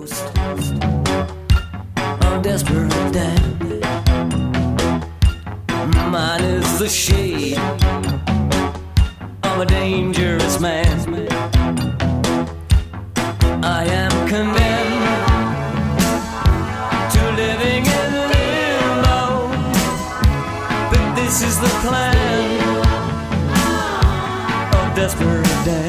ghost of desperate Dan. Mine is the shade of a dangerous man. I am condemned to living in limbo, but this is the plan of desperate Dan.